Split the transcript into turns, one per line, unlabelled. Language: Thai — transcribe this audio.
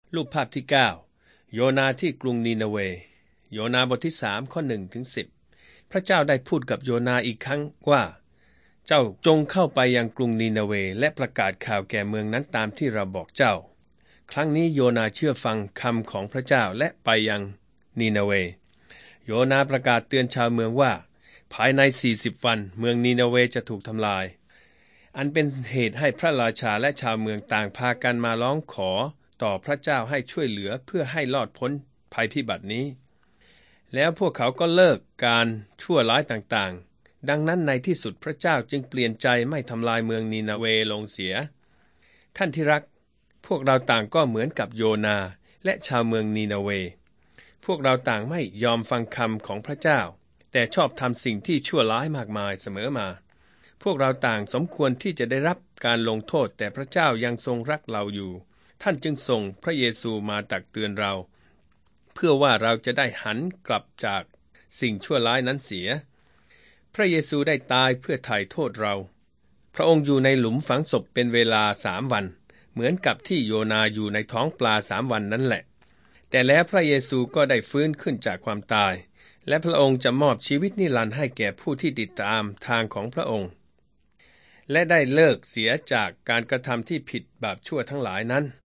รูปภาพที่9โยนาที่กรุงนีนาเวโยนาบทที่3ข้อ1ถึง10พระเจ้าได้พูดกับโยนาอีกครั้งว่าเจ้าจงเข้าไปยังกรุงนีนาเวและประกาศข่าวแก่เมืองนั้นตามที่เราบอกเจ้าครั้งนี้โยนาเชื่อฟังคำของพระเจ้าและไปยังนีนาเวโยนาประกาศเตือนชาวเมืองว่าภายใน40วันเมืองนีนาเวจะถูกทำลายอันเป็นเหตุให้พระราชาและชาวเมืองต่างพากันมาร้องขอต่อพระเจ้าให้ช่วยเหลือเพื่อให้รอดพ้นภัยพิบัตินี้แล้วพวกเขาก็เลิกการชั่วร้ายต่างๆดังนั้นในที่สุดพระเจ้าจึงเปลี่ยนใจไม่ทำลายเมืองนีนาเวลงเสียท่านที่รักพวกเราต่างก็เหมือนกับโยนาและชาวเมืองนีนาเวพวกเราต่างไม่ยอมฟังคำของพระเจ้าแต่ชอบทำสิ่งที่ชั่วร้ายมากมายเสมอมาพวกเราต่างสมควรที่จะได้รับการลงโทษแต่พระเจ้ายังทรงรักเราอยู่ท่านจึงส่งพระเยซูมาตักเตือนเราเพื่อว่าเราจะได้หันกลับจากสิ่งชั่วร้ายนั้นเสียพระเยซูได้ตายเพื่อไถ่โทษเราพระองค์อยู่ในหลุมฝังศพเป็นเวลา3 วันเหมือนกับที่โยนาอยู่ในท้องปลา3 วันนั่นแหละแต่แล้วพระเยซูก็ได้ฟื้นขึ้นจากความตายและพระองค์จะมอบชีวิตนิรันดร์ให้แก่ผู้ที่ติดตามทางของพระองค์และได้เลิกเสียจากการกระทำที่ผิดบาปชั่วทั้งหลายนั้น